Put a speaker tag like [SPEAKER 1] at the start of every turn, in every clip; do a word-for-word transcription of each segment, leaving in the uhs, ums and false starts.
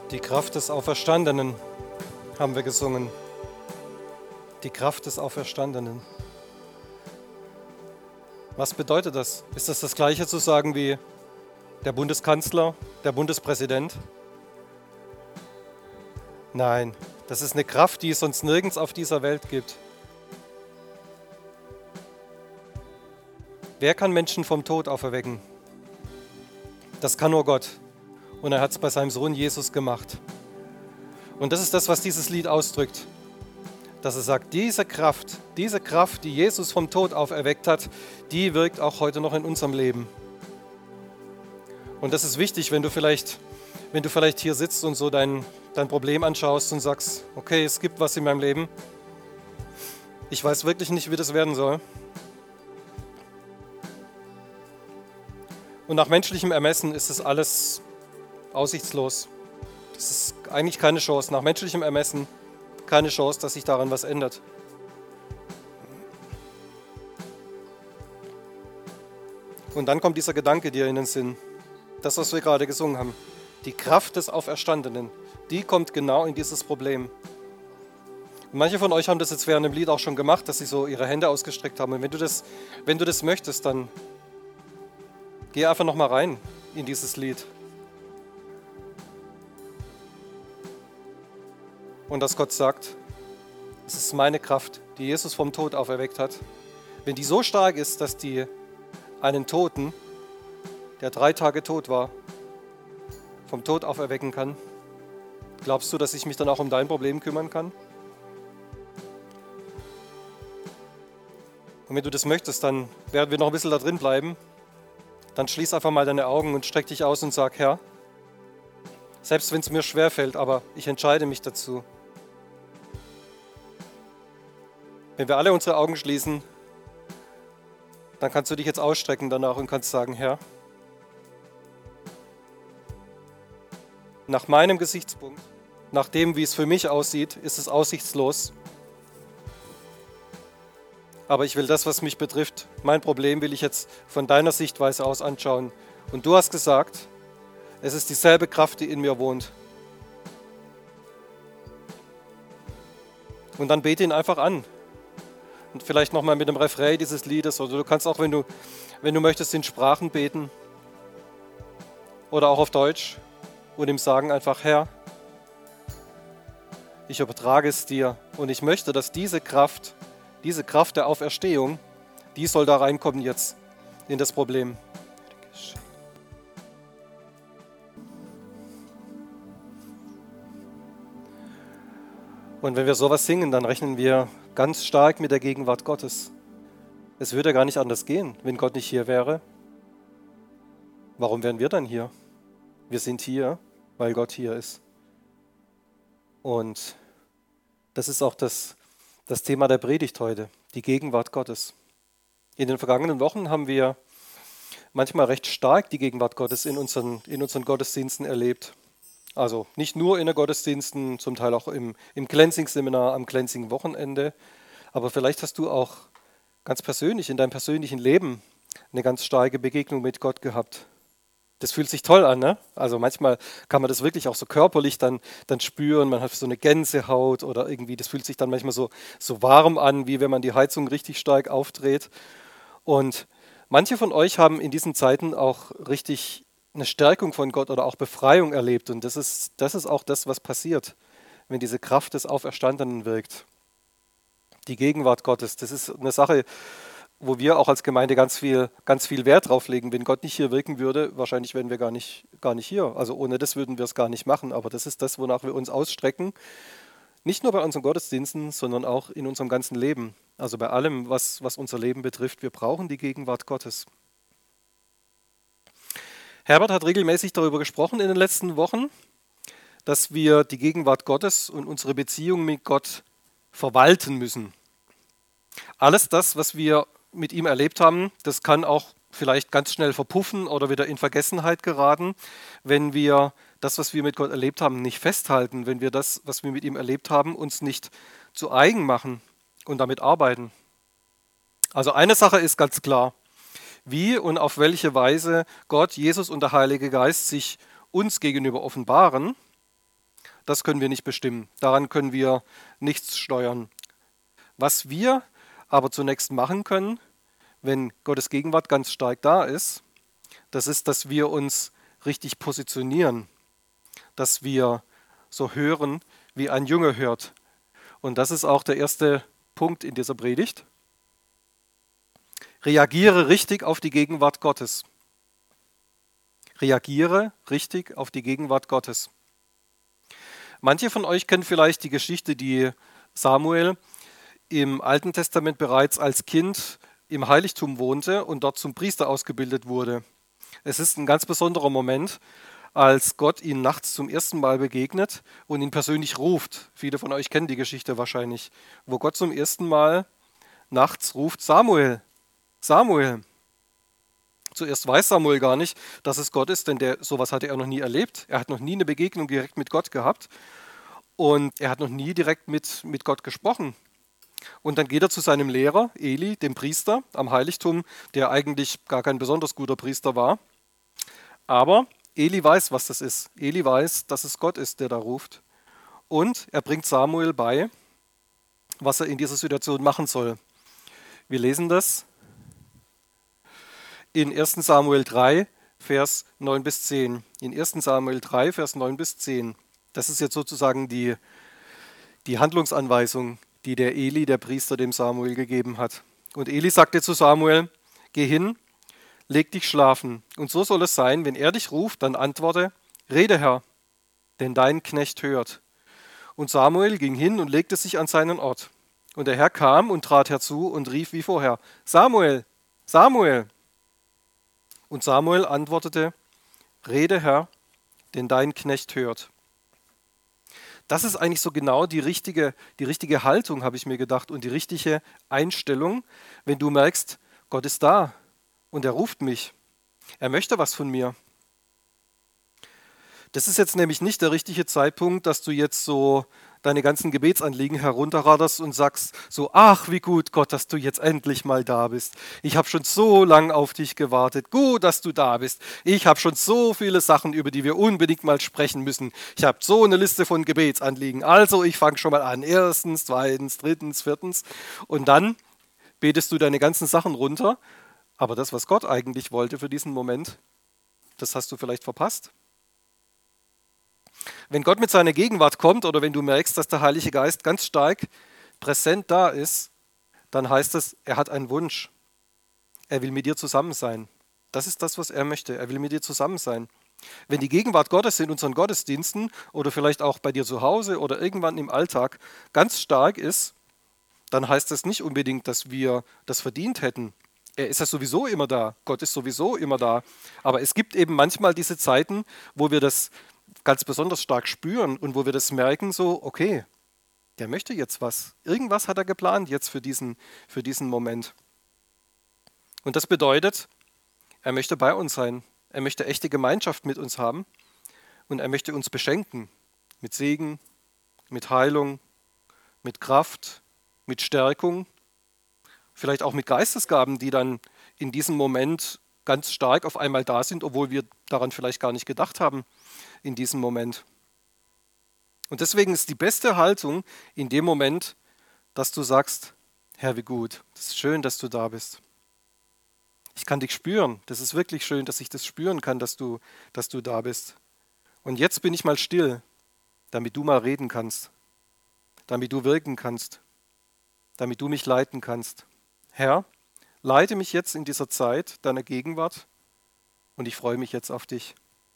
[SPEAKER 1] Die Kraft des Auferstandenen haben wir gesungen. Die Kraft des Auferstandenen. Was bedeutet das? Ist das das Gleiche zu sagen wie der Bundeskanzler, der Bundespräsident? Nein, das ist eine Kraft, die es sonst nirgends auf dieser Welt gibt. Wer kann Menschen vom Tod auferwecken? Das kann nur Gott. Und er hat es bei seinem Sohn Jesus gemacht. Und das ist das, was dieses Lied ausdrückt. Dass er sagt, diese Kraft, diese Kraft, die Jesus vom Tod auferweckt hat, die wirkt auch heute noch in unserem Leben. Und das ist wichtig, wenn du vielleicht, wenn du vielleicht hier sitzt und so dein, dein Problem anschaust und sagst, okay, es gibt was in meinem Leben. Ich weiß wirklich nicht, wie das werden soll. Und nach menschlichem Ermessen ist es alles aussichtslos. Das ist eigentlich keine Chance. Nach menschlichem Ermessen keine Chance, dass sich daran was ändert. Und dann kommt dieser Gedanke dir in den Sinn. Das, was wir gerade gesungen haben. Die Kraft des Auferstandenen, die kommt genau in dieses Problem. Und manche von euch haben das jetzt während dem Lied auch schon gemacht, dass sie so ihre Hände ausgestreckt haben. Und wenn du das, wenn du das möchtest, dann geh einfach nochmal rein in dieses Lied. Und dass Gott sagt, es ist meine Kraft, die Jesus vom Tod auferweckt hat. Wenn die so stark ist, dass die einen Toten, der drei Tage tot war, vom Tod auferwecken kann, glaubst du, dass ich mich dann auch um dein Problem kümmern kann? Und wenn du das möchtest, dann werden wir noch ein bisschen da drin bleiben. Dann schließ einfach mal deine Augen und streck dich aus und sag, Herr, selbst wenn es mir schwerfällt, aber ich entscheide mich dazu. Wenn wir alle unsere Augen schließen, dann kannst du dich jetzt ausstrecken danach und kannst sagen, Herr, nach meinem Gesichtspunkt, nach dem, wie es für mich aussieht, ist es aussichtslos. Aber ich will das, was mich betrifft, mein Problem will ich jetzt von deiner Sichtweise aus anschauen. Und du hast gesagt, es ist dieselbe Kraft, die in mir wohnt. Und dann bete ihn einfach an. Und vielleicht nochmal mit dem Refrain dieses Liedes. Oder du kannst auch, wenn du, wenn du möchtest, in Sprachen beten. Oder auch auf Deutsch. Und ihm sagen einfach, Herr, ich übertrage es dir. Und ich möchte, dass diese Kraft, diese Kraft der Auferstehung, die soll da reinkommen jetzt in das Problem. Und wenn wir sowas singen, dann rechnen wir ganz stark mit der Gegenwart Gottes. Es würde gar nicht anders gehen, wenn Gott nicht hier wäre. Warum wären wir dann hier? Wir sind hier, weil Gott hier ist. Und das ist auch das, das Thema der Predigt heute, die Gegenwart Gottes. In den vergangenen Wochen haben wir manchmal recht stark die Gegenwart Gottes in unseren, in unseren Gottesdiensten erlebt. Also nicht nur in den Gottesdiensten, zum Teil auch im, im Cleansing-Seminar, am Cleansing-Wochenende. Aber vielleicht hast du auch ganz persönlich, in deinem persönlichen Leben, eine ganz starke Begegnung mit Gott gehabt. Das fühlt sich toll an, ne? Also manchmal kann man das wirklich auch so körperlich dann, dann spüren. Man hat so eine Gänsehaut oder irgendwie, das fühlt sich dann manchmal so, so warm an, wie wenn man die Heizung richtig stark aufdreht. Und manche von euch haben in diesen Zeiten auch richtig eine Stärkung von Gott oder auch Befreiung erlebt. Und das ist, das ist auch das, was passiert, wenn diese Kraft des Auferstandenen wirkt. Die Gegenwart Gottes, das ist eine Sache, wo wir auch als Gemeinde ganz viel, ganz viel Wert drauf legen. Wenn Gott nicht hier wirken würde, wahrscheinlich wären wir gar nicht, gar nicht hier. Also ohne das würden wir es gar nicht machen. Aber das ist das, wonach wir uns ausstrecken. Nicht nur bei unseren Gottesdiensten, sondern auch in unserem ganzen Leben. Also bei allem, was, was unser Leben betrifft. Wir brauchen die Gegenwart Gottes. Herbert hat regelmäßig darüber gesprochen in den letzten Wochen, dass wir die Gegenwart Gottes und unsere Beziehung mit Gott verwalten müssen. Alles das, was wir mit ihm erlebt haben, das kann auch vielleicht ganz schnell verpuffen oder wieder in Vergessenheit geraten, wenn wir das, was wir mit Gott erlebt haben, nicht festhalten, wenn wir das, was wir mit ihm erlebt haben, uns nicht zu eigen machen und damit arbeiten. Also eine Sache ist ganz klar: Wie und auf welche Weise Gott, Jesus und der Heilige Geist sich uns gegenüber offenbaren, das können wir nicht bestimmen. Daran können wir nichts steuern. Was wir aber zunächst machen können, wenn Gottes Gegenwart ganz stark da ist, das ist, dass wir uns richtig positionieren, dass wir so hören, wie ein Junge hört. Und das ist auch der erste Punkt in dieser Predigt. Reagiere richtig auf die Gegenwart Gottes. Reagiere richtig auf die Gegenwart Gottes. Manche von euch kennen vielleicht die Geschichte, die Samuel im Alten Testament bereits als Kind im Heiligtum wohnte und dort zum Priester ausgebildet wurde. Es ist ein ganz besonderer Moment, als Gott ihn nachts zum ersten Mal begegnet und ihn persönlich ruft. Viele von euch kennen die Geschichte wahrscheinlich, wo Gott zum ersten Mal nachts ruft: Samuel, Samuel. Zuerst weiß Samuel gar nicht, dass es Gott ist, denn der, sowas hatte er noch nie erlebt. Er hat noch nie eine Begegnung direkt mit Gott gehabt und er hat noch nie direkt mit, mit Gott gesprochen. Und dann geht er zu seinem Lehrer, Eli, dem Priester am Heiligtum, der eigentlich gar kein besonders guter Priester war. Aber Eli weiß, was das ist. Eli weiß, dass es Gott ist, der da ruft. Und er bringt Samuel bei, was er in dieser Situation machen soll. Wir lesen das in ersten Samuel drei, Vers neun bis zehn. In ersten Samuel drei, Vers neun bis zehn. Das ist jetzt sozusagen die, die Handlungsanweisung, die der Eli, der Priester, dem Samuel gegeben hat. Und Eli sagte zu Samuel: Geh hin, leg dich schlafen. Und so soll es sein, wenn er dich ruft, dann antworte: Rede, Herr, denn dein Knecht hört. Und Samuel ging hin und legte sich an seinen Ort. Und der Herr kam und trat herzu und rief wie vorher: Samuel, Samuel. Und Samuel antwortete: Rede, Herr, denn dein Knecht hört. Das ist eigentlich so genau die richtige, die richtige Haltung, habe ich mir gedacht, und die richtige Einstellung, wenn du merkst, Gott ist da und er ruft mich. Er möchte was von mir. Das ist jetzt nämlich nicht der richtige Zeitpunkt, dass du jetzt so deine ganzen Gebetsanliegen herunterraderst und sagst so: Ach, wie gut, Gott, dass du jetzt endlich mal da bist. Ich habe schon so lange auf dich gewartet. Gut, dass du da bist. Ich habe schon so viele Sachen, über die wir unbedingt mal sprechen müssen. Ich habe so eine Liste von Gebetsanliegen. Also ich fange schon mal an. Erstens, zweitens, drittens, viertens. Und dann betest du deine ganzen Sachen runter. Aber das, was Gott eigentlich wollte für diesen Moment, das hast du vielleicht verpasst. Wenn Gott mit seiner Gegenwart kommt oder wenn du merkst, dass der Heilige Geist ganz stark präsent da ist, dann heißt es, er hat einen Wunsch. Er will mit dir zusammen sein. Das ist das, was er möchte. Er will mit dir zusammen sein. Wenn die Gegenwart Gottes in unseren Gottesdiensten oder vielleicht auch bei dir zu Hause oder irgendwann im Alltag ganz stark ist, dann heißt das nicht unbedingt, dass wir das verdient hätten. Er ist ja sowieso immer da. Gott ist sowieso immer da. Aber es gibt eben manchmal diese Zeiten, wo wir das ganz besonders stark spüren und wo wir das merken, so, okay, der möchte jetzt was. Irgendwas hat er geplant jetzt für diesen, für diesen Moment. Und das bedeutet, er möchte bei uns sein. Er möchte echte Gemeinschaft mit uns haben und er möchte uns beschenken mit Segen, mit Heilung, mit Kraft, mit Stärkung, vielleicht auch mit Geistesgaben, die dann in diesem Moment ganz stark auf einmal da sind, obwohl wir daran vielleicht gar nicht gedacht haben in diesem Moment. Und deswegen ist die beste Haltung in dem Moment, dass du sagst: Herr, wie gut, es ist schön, dass du da bist. Ich kann dich spüren. Das ist wirklich schön, dass ich das spüren kann, dass du, dass du da bist. Und jetzt bin ich mal still, damit du mal reden kannst, damit du wirken kannst, damit du mich leiten kannst. Herr, leite mich jetzt in dieser Zeit deiner Gegenwart und ich freue mich jetzt auf dich.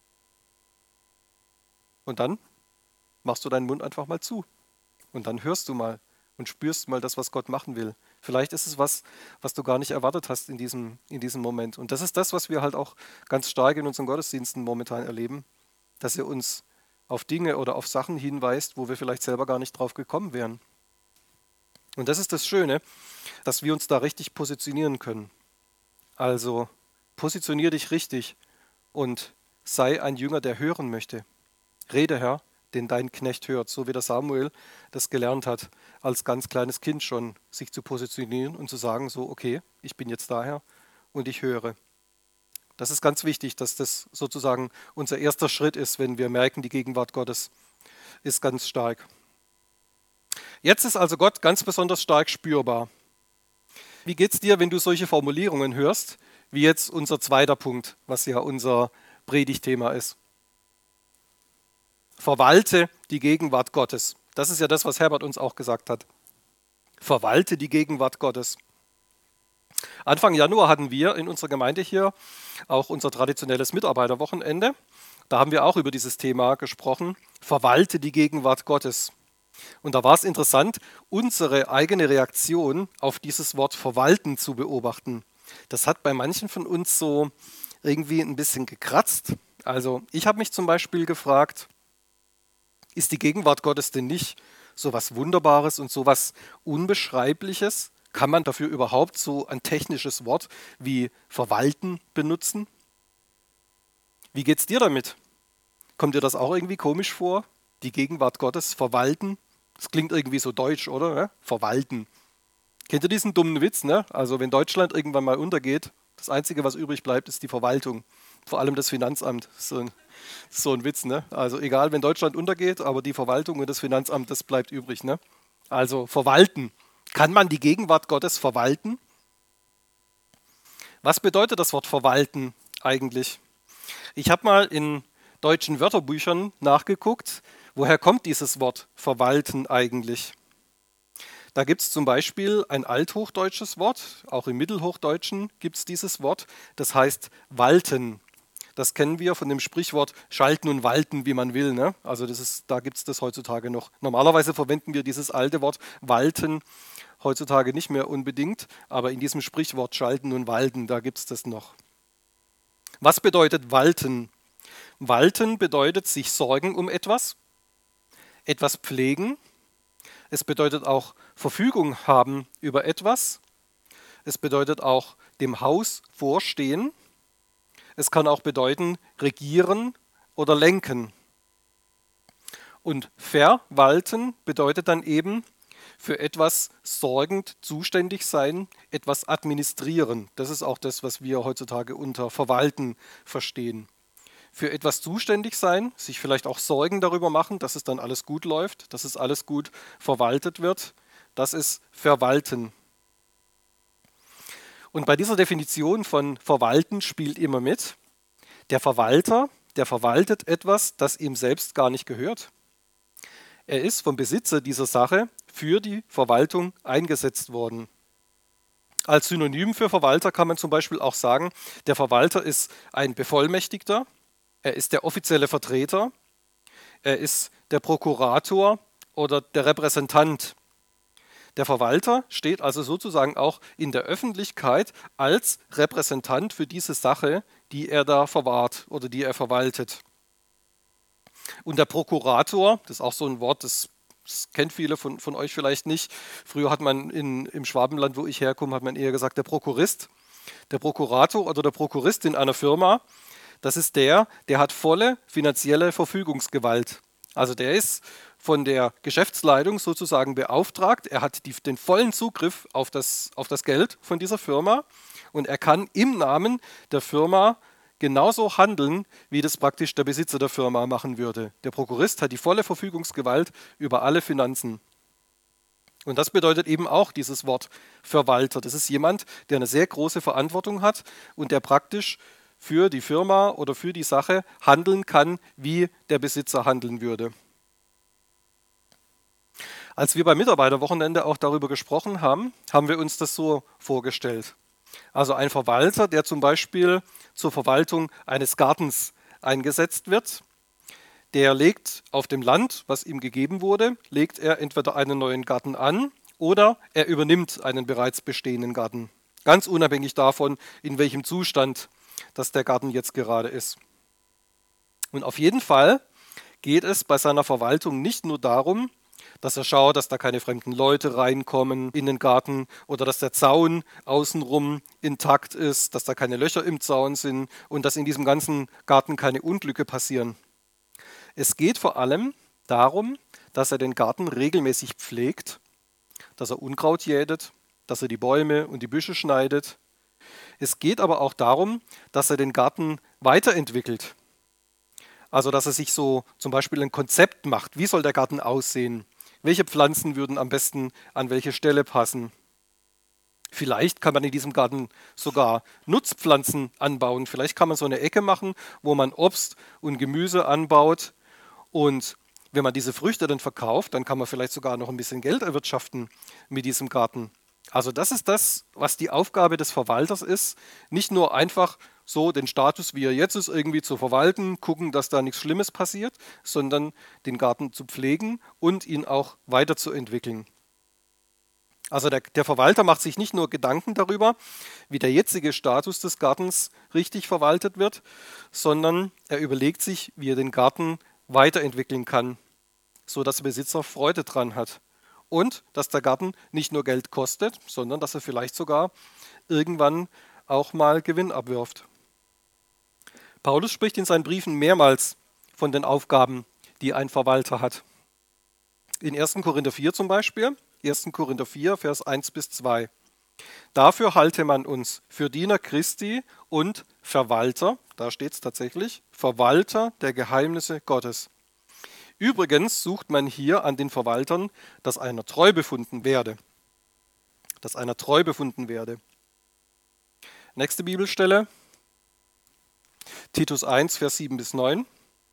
[SPEAKER 1] Und dann machst du deinen Mund einfach mal zu. Und dann hörst du mal und spürst mal das, was Gott machen will. Vielleicht ist es was, was du gar nicht erwartet hast in diesem, in diesem Moment. Und das ist das, was wir halt auch ganz stark in unseren Gottesdiensten momentan erleben, dass er uns auf Dinge oder auf Sachen hinweist, wo wir vielleicht selber gar nicht drauf gekommen wären. Und das ist das Schöne, dass wir uns da richtig positionieren können. Also positionier dich richtig und sei ein Jünger, der hören möchte. Rede, Herr, den dein Knecht hört, so wie der Samuel das gelernt hat, als ganz kleines Kind schon, sich zu positionieren und zu sagen, so, okay, ich bin jetzt da, Herr, und ich höre. Das ist ganz wichtig, dass das sozusagen unser erster Schritt ist, wenn wir merken, die Gegenwart Gottes ist ganz stark. Jetzt ist also Gott ganz besonders stark spürbar. Wie geht es dir, wenn du solche Formulierungen hörst, wie jetzt unser zweiter Punkt, was ja unser Predigtthema ist? Verwalte die Gegenwart Gottes. Das ist ja das, was Herbert uns auch gesagt hat. Verwalte die Gegenwart Gottes. Anfang Januar hatten wir in unserer Gemeinde hier auch unser traditionelles Mitarbeiterwochenende. Da haben wir auch über dieses Thema gesprochen. Verwalte die Gegenwart Gottes. Und da war es interessant, unsere eigene Reaktion auf dieses Wort verwalten zu beobachten. Das hat bei manchen von uns so irgendwie ein bisschen gekratzt. Also ich habe mich zum Beispiel gefragt, ist die Gegenwart Gottes denn nicht so was Wunderbares und so was Unbeschreibliches? Kann man dafür überhaupt so ein technisches Wort wie verwalten benutzen? Wie geht's dir damit? Kommt dir das auch irgendwie komisch vor? Die Gegenwart Gottes verwalten? Das klingt irgendwie so deutsch, oder? Ne? Verwalten. Kennt ihr diesen dummen Witz? Ne? Also wenn Deutschland irgendwann mal untergeht, das Einzige, was übrig bleibt, ist die Verwaltung. Vor allem das Finanzamt. So ein, so ein Witz. Ne? Also egal, wenn Deutschland untergeht, aber die Verwaltung und das Finanzamt, das bleibt übrig. Ne? Also verwalten. Kann man die Gegenwart Gottes verwalten? Was bedeutet das Wort verwalten eigentlich? Ich habe mal in deutschen Wörterbüchern nachgeguckt, woher kommt dieses Wort verwalten eigentlich? Da gibt es zum Beispiel ein althochdeutsches Wort, auch im Mittelhochdeutschen gibt es dieses Wort, das heißt walten. Das kennen wir von dem Sprichwort schalten und walten, wie man will. Ne? Also das ist, da gibt es das heutzutage noch. Normalerweise verwenden wir dieses alte Wort walten heutzutage nicht mehr unbedingt, aber in diesem Sprichwort schalten und walten, da gibt es das noch. Was bedeutet walten? Walten bedeutet sich sorgen um etwas, etwas pflegen. Es bedeutet auch Verfügung haben über etwas. Es bedeutet auch dem Haus vorstehen. Es kann auch bedeuten regieren oder lenken. Und verwalten bedeutet dann eben für etwas sorgend zuständig sein, etwas administrieren. Das ist auch das, was wir heutzutage unter verwalten verstehen. Für etwas zuständig sein, sich vielleicht auch Sorgen darüber machen, dass es dann alles gut läuft, dass es alles gut verwaltet wird, das ist verwalten. Und bei dieser Definition von verwalten spielt immer mit, der Verwalter, der verwaltet etwas, das ihm selbst gar nicht gehört. Er ist vom Besitzer dieser Sache für die Verwaltung eingesetzt worden. Als Synonym für Verwalter kann man zum Beispiel auch sagen, der Verwalter ist ein Bevollmächtigter, er ist der offizielle Vertreter, er ist der Prokurator oder der Repräsentant. Der Verwalter steht also sozusagen auch in der Öffentlichkeit als Repräsentant für diese Sache, die er da verwahrt oder die er verwaltet. Und der Prokurator, das ist auch so ein Wort, das, das kennt viele von, von euch vielleicht nicht. Früher hat man in, im Schwabenland, wo ich herkomme, hat man eher gesagt, der Prokurist. Der Prokurator oder der Prokurist in einer Firma, das ist der, der hat volle finanzielle Verfügungsgewalt. Also der ist von der Geschäftsleitung sozusagen beauftragt. Er hat die, den vollen Zugriff auf das, auf das Geld von dieser Firma und er kann im Namen der Firma genauso handeln, wie das praktisch der Besitzer der Firma machen würde. Der Prokurist hat die volle Verfügungsgewalt über alle Finanzen. Und das bedeutet eben auch dieses Wort Verwalter. Das ist jemand, der eine sehr große Verantwortung hat und der praktisch für die Firma oder für die Sache handeln kann, wie der Besitzer handeln würde. Als wir beim Mitarbeiterwochenende auch darüber gesprochen haben, haben wir uns das so vorgestellt. Also ein Verwalter, der zum Beispiel zur Verwaltung eines Gartens eingesetzt wird, der legt auf dem Land, was ihm gegeben wurde, legt er entweder einen neuen Garten an oder er übernimmt einen bereits bestehenden Garten. Ganz unabhängig davon, in welchem Zustand dass der Garten jetzt gerade ist. Und auf jeden Fall geht es bei seiner Verwaltung nicht nur darum, dass er schaut, dass da keine fremden Leute reinkommen in den Garten oder dass der Zaun außenrum intakt ist, dass da keine Löcher im Zaun sind und dass in diesem ganzen Garten keine Unglücke passieren. Es geht vor allem darum, dass er den Garten regelmäßig pflegt, dass er Unkraut jätet, dass er die Bäume und die Büsche schneidet. Es geht aber auch darum, dass er den Garten weiterentwickelt. Also, dass er sich so zum Beispiel ein Konzept macht. Wie soll der Garten aussehen? Welche Pflanzen würden am besten an welche Stelle passen? Vielleicht kann man in diesem Garten sogar Nutzpflanzen anbauen. Vielleicht kann man so eine Ecke machen, wo man Obst und Gemüse anbaut. Und wenn man diese Früchte dann verkauft, dann kann man vielleicht sogar noch ein bisschen Geld erwirtschaften mit diesem Garten. Also das ist das, was die Aufgabe des Verwalters ist. Nicht nur einfach so den Status, wie er jetzt ist, irgendwie zu verwalten, gucken, dass da nichts Schlimmes passiert, sondern den Garten zu pflegen und ihn auch weiterzuentwickeln. Also der, der Verwalter macht sich nicht nur Gedanken darüber, wie der jetzige Status des Gartens richtig verwaltet wird, sondern er überlegt sich, wie er den Garten weiterentwickeln kann, sodass der Besitzer Freude dran hat. Und dass der Garten nicht nur Geld kostet, sondern dass er vielleicht sogar irgendwann auch mal Gewinn abwirft. Paulus spricht in seinen Briefen mehrmals von den Aufgaben, die ein Verwalter hat. In ersten Korinther vier zum Beispiel, ersten Korinther vier, Vers eins bis zwei. Dafür halte man uns für Diener Christi und Verwalter, da steht es tatsächlich, Verwalter der Geheimnisse Gottes. Übrigens sucht man hier an den Verwaltern, dass einer treu befunden werde. Dass einer treu befunden werde. Nächste Bibelstelle, Titus eins, Vers sieben bis neun.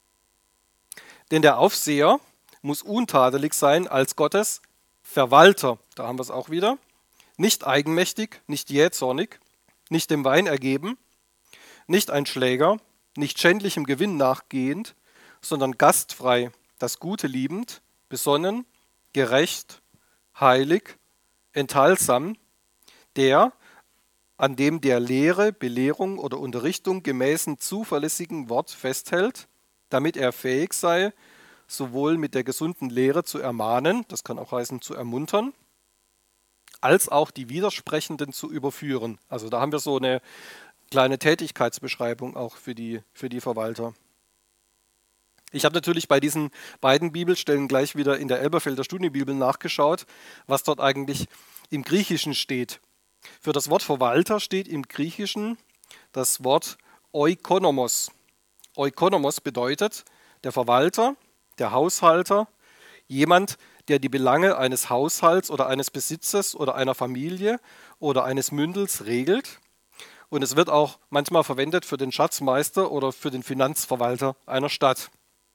[SPEAKER 1] Denn der Aufseher muss untadelig sein als Gottes Verwalter, da haben wir es auch wieder, nicht eigenmächtig, nicht jähzornig, nicht dem Wein ergeben, nicht ein Schläger, nicht schändlichem Gewinn nachgehend, sondern gastfrei, das Gute liebend, besonnen, gerecht, heilig, enthaltsam, der, an dem der Lehre, Belehrung oder Unterrichtung gemäßen zuverlässigen Wort festhält, damit er fähig sei, sowohl mit der gesunden Lehre zu ermahnen, das kann auch heißen zu ermuntern, als auch die Widersprechenden zu überführen. Also da haben wir so eine kleine Tätigkeitsbeschreibung auch für die, für die Verwalter. Ich habe natürlich bei diesen beiden Bibelstellen gleich wieder in der Elberfelder Studienbibel nachgeschaut, was dort eigentlich im Griechischen steht. Für das Wort Verwalter steht im Griechischen das Wort Oikonomos. Oikonomos bedeutet der Verwalter, der Haushalter, jemand, der die Belange eines Haushalts oder eines Besitzes oder einer Familie oder eines Mündels regelt. Und es wird auch manchmal verwendet für den Schatzmeister oder für den Finanzverwalter einer Stadt.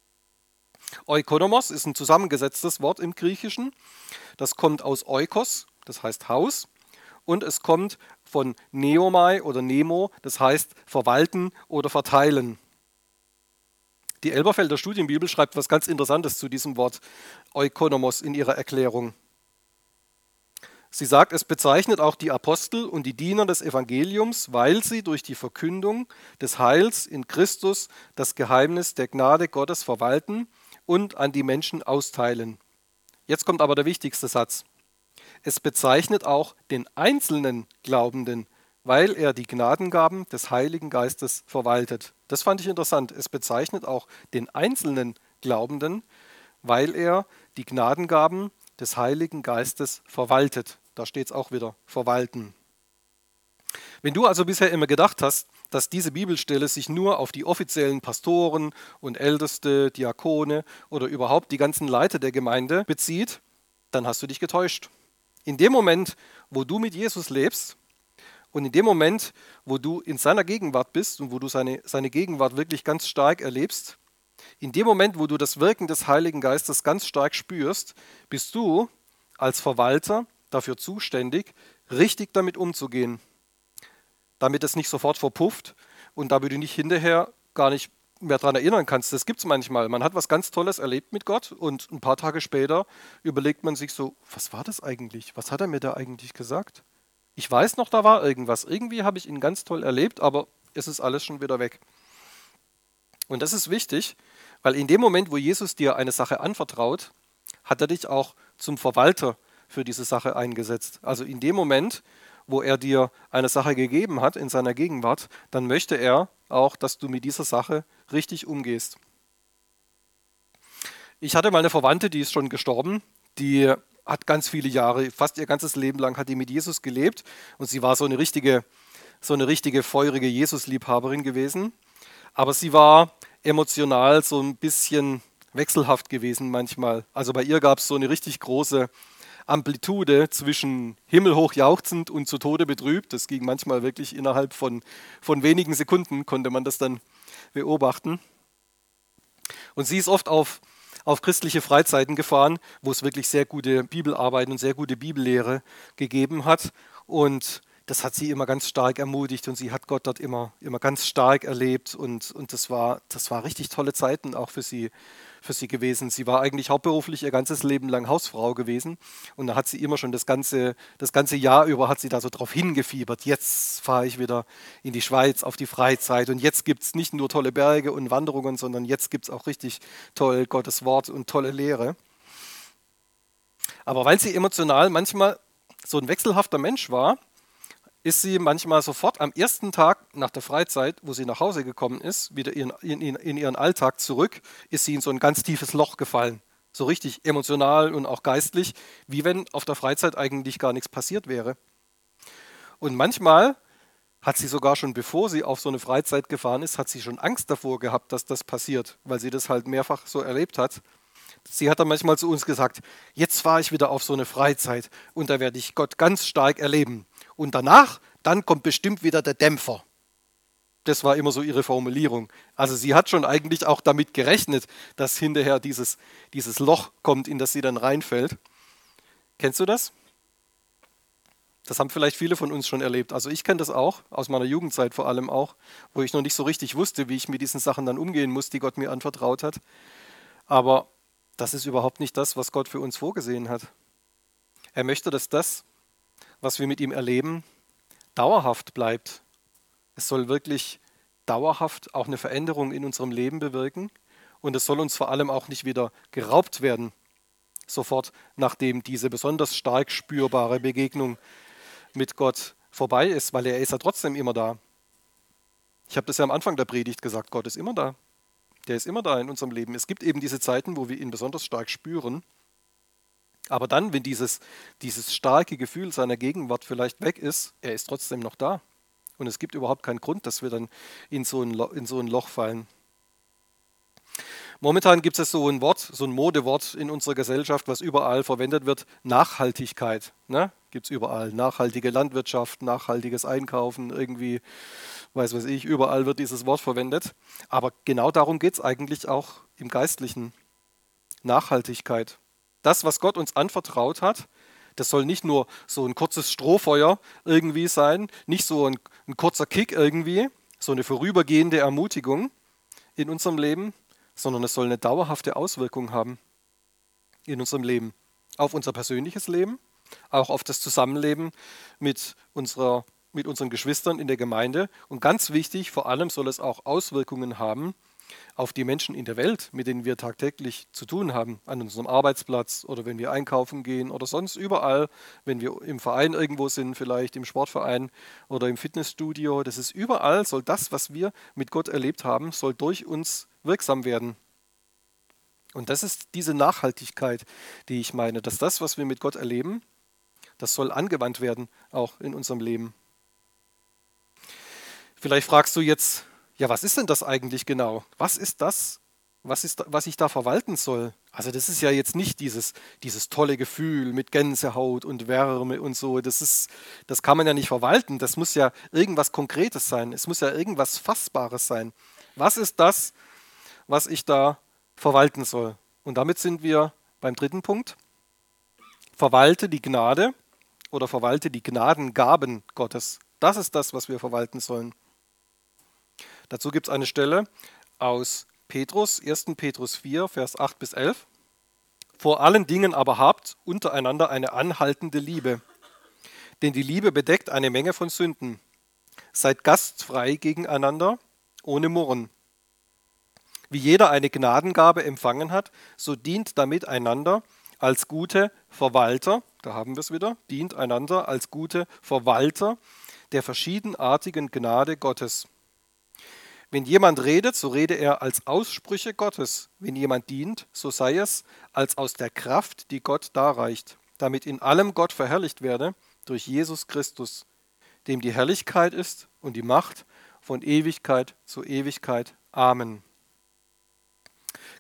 [SPEAKER 1] Oikonomos ist ein zusammengesetztes Wort im Griechischen. Das kommt aus Oikos, das heißt Haus. Und es kommt von Neomai oder Nemo, das heißt verwalten oder verteilen. Die Elberfelder Studienbibel schreibt was ganz Interessantes zu diesem Wort Oikonomos in ihrer Erklärung. Sie sagt, es bezeichnet auch die Apostel und die Diener des Evangeliums, weil sie durch die Verkündung des Heils in Christus das Geheimnis der Gnade Gottes verwalten und an die Menschen austeilen. Jetzt kommt aber der wichtigste Satz. Es bezeichnet auch den einzelnen Glaubenden, weil er die Gnadengaben des Heiligen Geistes verwaltet. Das fand ich interessant. Es bezeichnet auch den einzelnen Glaubenden, weil er die Gnadengaben des Heiligen Geistes verwaltet. Da steht es auch wieder, verwalten. Wenn du also bisher immer gedacht hast, dass diese Bibelstelle sich nur auf die offiziellen Pastoren und Älteste, Diakone oder überhaupt die ganzen Leiter der Gemeinde bezieht, dann hast du dich getäuscht. In dem Moment, wo du mit Jesus lebst und in dem Moment, wo du in seiner Gegenwart bist und wo du seine, seine Gegenwart wirklich ganz stark erlebst, in dem Moment, wo du das Wirken des Heiligen Geistes ganz stark spürst, bist du als Verwalter dafür zuständig, richtig damit umzugehen, damit es nicht sofort verpufft und damit du nicht hinterher gar nicht mehr daran erinnern kannst. Das gibt es manchmal. Man hat was ganz Tolles erlebt mit Gott und ein paar Tage später überlegt man sich so, was war das eigentlich? Was hat er mir da eigentlich gesagt? Ich weiß noch, da war irgendwas. Irgendwie habe ich ihn ganz toll erlebt, aber es ist alles schon wieder weg. Und das ist wichtig, weil in dem Moment, wo Jesus dir eine Sache anvertraut, hat er dich auch zum Verwalter für diese Sache eingesetzt. Also in dem Moment, wo er dir eine Sache gegeben hat in seiner Gegenwart, dann möchte er auch, dass du mit dieser Sache richtig umgehst. Ich hatte mal eine Verwandte, die ist schon gestorben, die hat ganz viele Jahre, fast ihr ganzes Leben lang hat die mit Jesus gelebt und sie war so eine richtige, so eine richtige feurige Jesus-Liebhaberin gewesen. Aber sie war emotional so ein bisschen wechselhaft gewesen manchmal. Also bei ihr gab es so eine richtig große Amplitude zwischen himmelhoch jauchzend und zu Tode betrübt. Das ging manchmal wirklich innerhalb von, von wenigen Sekunden, konnte man das dann beobachten. Und sie ist oft auf, auf christliche Freizeiten gefahren, wo es wirklich sehr gute Bibelarbeit und sehr gute Bibellehre gegeben hat. Und das hat sie immer ganz stark ermutigt und sie hat Gott dort immer, immer ganz stark erlebt. Und, und das war, das war richtig tolle Zeiten auch für sie, für sie gewesen. Sie war eigentlich hauptberuflich ihr ganzes Leben lang Hausfrau gewesen. Und da hat sie immer schon das ganze, das ganze Jahr über hat sie da so drauf hingefiebert. Jetzt fahre ich wieder in die Schweiz auf die Freizeit. Und jetzt gibt es nicht nur tolle Berge und Wanderungen, sondern jetzt gibt es auch richtig toll Gottes Wort und tolle Lehre. Aber weil sie emotional manchmal so ein wechselhafter Mensch war, ist sie manchmal sofort am ersten Tag nach der Freizeit, wo sie nach Hause gekommen ist, wieder in, in, in ihren Alltag zurück, ist sie in so ein ganz tiefes Loch gefallen. So richtig emotional und auch geistlich, wie wenn auf der Freizeit eigentlich gar nichts passiert wäre. Und manchmal hat sie sogar schon, bevor sie auf so eine Freizeit gefahren ist, hat sie schon Angst davor gehabt, dass das passiert, weil sie das halt mehrfach so erlebt hat. Sie hat dann manchmal zu uns gesagt, jetzt fahre ich wieder auf so eine Freizeit und da werde ich Gott ganz stark erleben. Und danach, dann kommt bestimmt wieder der Dämpfer. Das war immer so ihre Formulierung. Also sie hat schon eigentlich auch damit gerechnet, dass hinterher dieses, dieses Loch kommt, in das sie dann reinfällt. Kennst du das? Das haben vielleicht viele von uns schon erlebt. Also ich kenne das auch, aus meiner Jugendzeit vor allem auch, wo ich noch nicht so richtig wusste, wie ich mit diesen Sachen dann umgehen muss, die Gott mir anvertraut hat. Aber das ist überhaupt nicht das, was Gott für uns vorgesehen hat. Er möchte, dass das, was wir mit ihm erleben, dauerhaft bleibt. Es soll wirklich dauerhaft auch eine Veränderung in unserem Leben bewirken und es soll uns vor allem auch nicht wieder geraubt werden, sofort nachdem diese besonders stark spürbare Begegnung mit Gott vorbei ist, weil er ist ja trotzdem immer da. Ich habe das ja am Anfang der Predigt gesagt, Gott ist immer da. Der ist immer da in unserem Leben. Es gibt eben diese Zeiten, wo wir ihn besonders stark spüren. Aber dann, wenn dieses, dieses starke Gefühl seiner Gegenwart vielleicht weg ist, er ist trotzdem noch da. Und es gibt überhaupt keinen Grund, dass wir dann in so ein, Lo- in so ein Loch fallen. Momentan gibt es so ein Wort, so ein Modewort in unserer Gesellschaft, was überall verwendet wird, Nachhaltigkeit. Ne? Gibt es überall. Nachhaltige Landwirtschaft, nachhaltiges Einkaufen, irgendwie, weiß was ich, überall wird dieses Wort verwendet. Aber genau darum geht es eigentlich auch im Geistlichen. Nachhaltigkeit. Das, was Gott uns anvertraut hat, das soll nicht nur so ein kurzes Strohfeuer irgendwie sein, nicht so ein, ein kurzer Kick irgendwie, so eine vorübergehende Ermutigung in unserem Leben, sondern es soll eine dauerhafte Auswirkung haben in unserem Leben. Auf unser persönliches Leben, auch auf das Zusammenleben mit, unserer, mit unseren Geschwistern in der Gemeinde. Und ganz wichtig, vor allem soll es auch Auswirkungen haben auf die Menschen in der Welt, mit denen wir tagtäglich zu tun haben, an unserem Arbeitsplatz oder wenn wir einkaufen gehen oder sonst überall, wenn wir im Verein irgendwo sind, vielleicht im Sportverein oder im Fitnessstudio. Das ist überall, soll das, was wir mit Gott erlebt haben, soll durch uns wirksam werden. Und das ist diese Nachhaltigkeit, die ich meine, dass das, was wir mit Gott erleben, das soll angewandt werden, auch in unserem Leben. Vielleicht fragst du jetzt, ja, was ist denn das eigentlich genau? Was ist das, was, ist, was ich da verwalten soll? Also das ist ja jetzt nicht dieses, dieses tolle Gefühl mit Gänsehaut und Wärme und so. Das ist, das kann man ja nicht verwalten. Das muss ja irgendwas Konkretes sein. Es muss ja irgendwas Fassbares sein. Was ist das, was ich da verwalten soll? Und damit sind wir beim dritten Punkt. Verwalte die Gnade oder verwalte die Gnadengaben Gottes. Das ist das, was wir verwalten sollen. Dazu gibt es eine Stelle aus Petrus, ersten Petrus vier, Vers acht bis elf. Vor allen Dingen aber habt untereinander eine anhaltende Liebe, denn die Liebe bedeckt eine Menge von Sünden. Seid gastfrei gegeneinander, ohne Murren. Wie jeder eine Gnadengabe empfangen hat, so dient damit einander als gute Verwalter, da haben wir es wieder, dient einander als gute Verwalter der verschiedenartigen Gnade Gottes. Wenn jemand redet, so rede er als Aussprüche Gottes. Wenn jemand dient, so sei es als aus der Kraft, die Gott darreicht, damit in allem Gott verherrlicht werde durch Jesus Christus, dem die Herrlichkeit ist und die Macht von Ewigkeit zu Ewigkeit. Amen.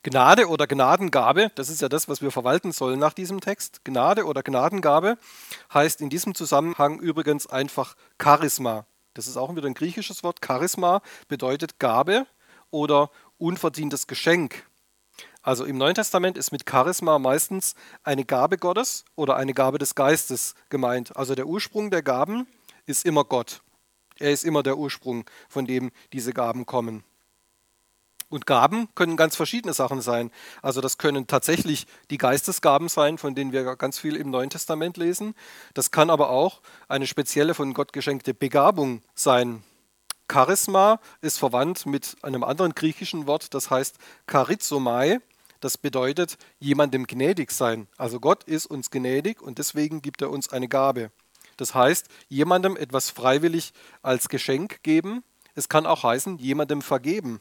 [SPEAKER 1] Gnade oder Gnadengabe, das ist ja das, was wir verwalten sollen nach diesem Text. Gnade oder Gnadengabe heißt in diesem Zusammenhang übrigens einfach Charisma. Das ist auch wieder ein griechisches Wort. Charisma bedeutet Gabe oder unverdientes Geschenk. Also im Neuen Testament ist mit Charisma meistens eine Gabe Gottes oder eine Gabe des Geistes gemeint. Also der Ursprung der Gaben ist immer Gott. Er ist immer der Ursprung, von dem diese Gaben kommen. Und Gaben können ganz verschiedene Sachen sein. Also das können tatsächlich die Geistesgaben sein, von denen wir ganz viel im Neuen Testament lesen. Das kann aber auch eine spezielle von Gott geschenkte Begabung sein. Charisma ist verwandt mit einem anderen griechischen Wort, das heißt charizomai. Das bedeutet jemandem gnädig sein. Also Gott ist uns gnädig und deswegen gibt er uns eine Gabe. Das heißt, jemandem etwas freiwillig als Geschenk geben. Es kann auch heißen, jemandem vergeben.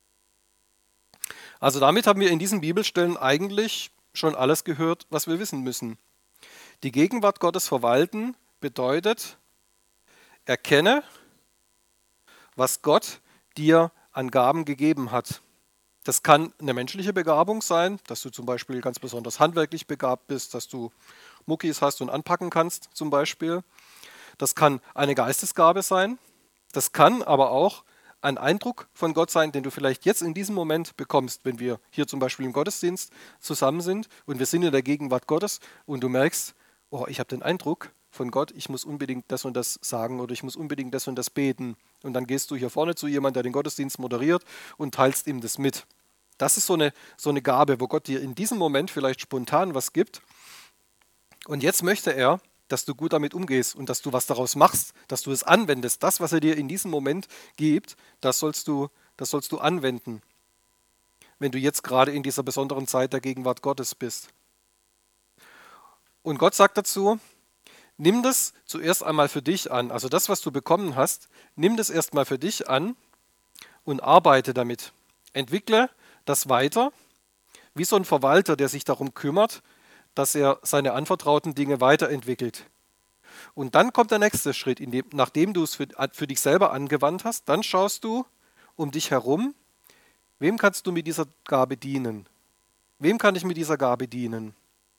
[SPEAKER 1] Also damit haben wir in diesen Bibelstellen eigentlich schon alles gehört, was wir wissen müssen. Die Gegenwart Gottes verwalten bedeutet, erkenne, was Gott dir an Gaben gegeben hat. Das kann eine menschliche Begabung sein, dass du zum Beispiel ganz besonders handwerklich begabt bist, dass du Muckis hast und anpacken kannst zum Beispiel. Das kann eine Geistesgabe sein. Das kann aber auch ein Eindruck von Gott sein, den du vielleicht jetzt in diesem Moment bekommst, wenn wir hier zum Beispiel im Gottesdienst zusammen sind und wir sind in der Gegenwart Gottes und du merkst, oh, ich habe den Eindruck von Gott, ich muss unbedingt das und das sagen oder ich muss unbedingt das und das beten. Und dann gehst du hier vorne zu jemandem, der den Gottesdienst moderiert und teilst ihm das mit. Das ist so eine, so eine Gabe, wo Gott dir in diesem Moment vielleicht spontan was gibt. Und jetzt möchte er, dass du gut damit umgehst und dass du was daraus machst, dass du es anwendest. Das, was er dir in diesem Moment gibt, das sollst du, das sollst du anwenden, wenn du jetzt gerade in dieser besonderen Zeit der Gegenwart Gottes bist. Und Gott sagt dazu, nimm das zuerst einmal für dich an. Also das, was du bekommen hast, nimm das erstmal für dich an und arbeite damit. Entwickle das weiter, wie so ein Verwalter, der sich darum kümmert, dass er seine anvertrauten Dinge weiterentwickelt. Und dann kommt der nächste Schritt, in dem, nachdem du es für, für dich selber angewandt hast, dann schaust du um dich herum, wem kannst du mit dieser Gabe dienen? Wem kann ich mit dieser Gabe dienen?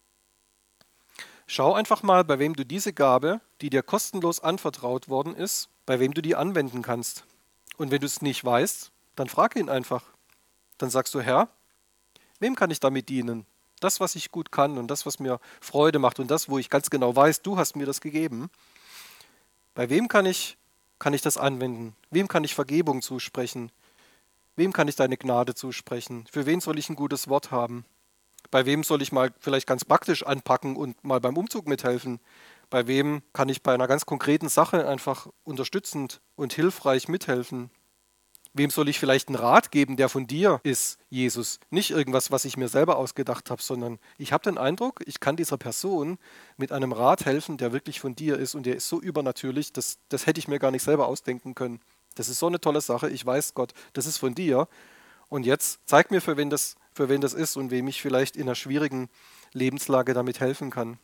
[SPEAKER 1] Schau einfach mal, bei wem du diese Gabe, die dir kostenlos anvertraut worden ist, bei wem du die anwenden kannst. Und wenn du es nicht weißt, dann frag ihn einfach. Dann sagst du, Herr, wem kann ich damit dienen? Das, was ich gut kann und das, was mir Freude macht und das, wo ich ganz genau weiß, du hast mir das gegeben. Bei wem kann ich, kann ich das anwenden? Wem kann ich Vergebung zusprechen? Wem kann ich deine Gnade zusprechen? Für wen soll ich ein gutes Wort haben? Bei wem soll ich mal vielleicht ganz praktisch anpacken und mal beim Umzug mithelfen? Bei wem kann ich bei einer ganz konkreten Sache einfach unterstützend und hilfreich mithelfen? Wem soll ich vielleicht einen Rat geben, der von dir ist, Jesus? Nicht irgendwas, was ich mir selber ausgedacht habe, sondern ich habe den Eindruck, ich kann dieser Person mit einem Rat helfen, der wirklich von dir ist und der ist so übernatürlich, das, das hätte ich mir gar nicht selber ausdenken können. Das ist so eine tolle Sache. Ich weiß, Gott, das ist von dir. Und jetzt zeig mir, für wen das, für wen das ist und wem ich vielleicht in einer schwierigen Lebenslage damit helfen kann.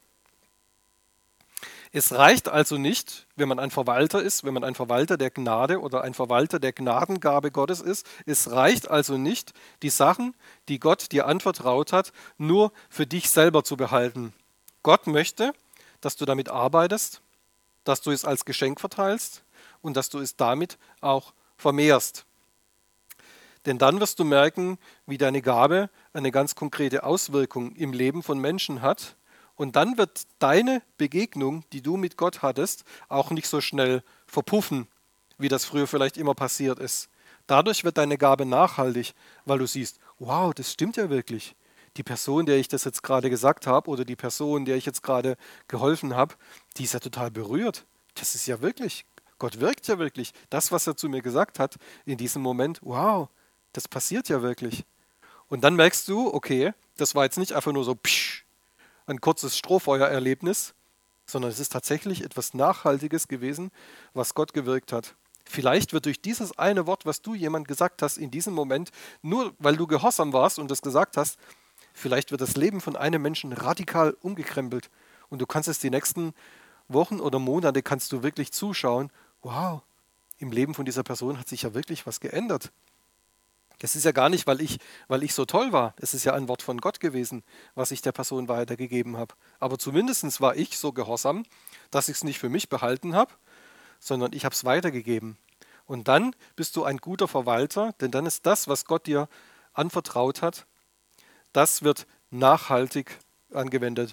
[SPEAKER 1] Es reicht also nicht, wenn man ein Verwalter ist, wenn man ein Verwalter der Gnade oder ein Verwalter der Gnadengabe Gottes ist. Es reicht also nicht, die Sachen, die Gott dir anvertraut hat, nur für dich selber zu behalten. Gott möchte, dass du damit arbeitest, dass du es als Geschenk verteilst und dass du es damit auch vermehrst. Denn dann wirst du merken, wie deine Gabe eine ganz konkrete Auswirkung im Leben von Menschen hat. Und dann wird deine Begegnung, die du mit Gott hattest, auch nicht so schnell verpuffen, wie das früher vielleicht immer passiert ist. Dadurch wird deine Gabe nachhaltig, weil du siehst, wow, das stimmt ja wirklich. Die Person, der ich das jetzt gerade gesagt habe oder die Person, der ich jetzt gerade geholfen habe, die ist ja total berührt. Das ist ja wirklich, Gott wirkt ja wirklich. Das, was er zu mir gesagt hat in diesem Moment, wow, das passiert ja wirklich. Und dann merkst du, okay, das war jetzt nicht einfach nur so psch, ein kurzes Strohfeuererlebnis, sondern es ist tatsächlich etwas Nachhaltiges gewesen, was Gott gewirkt hat. Vielleicht wird durch dieses eine Wort, was du jemand gesagt hast in diesem Moment, nur weil du gehorsam warst und das gesagt hast, vielleicht wird das Leben von einem Menschen radikal umgekrempelt und du kannst es die nächsten Wochen oder Monate kannst du wirklich zuschauen, wow, im Leben von dieser Person hat sich ja wirklich was geändert. Das ist ja gar nicht, weil ich, weil ich so toll war. Es ist ja ein Wort von Gott gewesen, was ich der Person weitergegeben habe. Aber zumindest war ich so gehorsam, dass ich es nicht für mich behalten habe, sondern ich habe es weitergegeben. Und dann bist du ein guter Verwalter, denn dann ist das, was Gott dir anvertraut hat, das wird nachhaltig angewendet.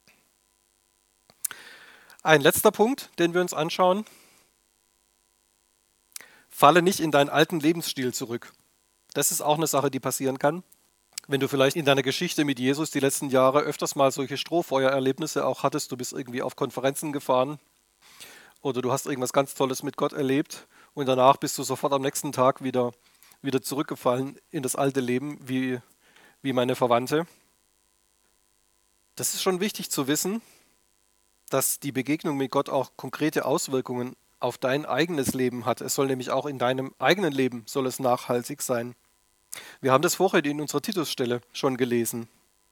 [SPEAKER 1] Ein letzter Punkt, den wir uns anschauen. Falle nicht in deinen alten Lebensstil zurück. Das ist auch eine Sache, die passieren kann. Wenn du vielleicht in deiner Geschichte mit Jesus die letzten Jahre öfters mal solche Strohfeuererlebnisse auch hattest, du bist irgendwie auf Konferenzen gefahren oder du hast irgendwas ganz Tolles mit Gott erlebt und danach bist du sofort am nächsten Tag wieder, wieder zurückgefallen in das alte Leben, wie, wie meine Verwandte. Das ist schon wichtig zu wissen, dass die Begegnung mit Gott auch konkrete Auswirkungen auf dein eigenes Leben hat. Es soll nämlich auch in deinem eigenen Leben soll es nachhaltig sein. Wir haben das vorher in unserer Titusstelle schon gelesen.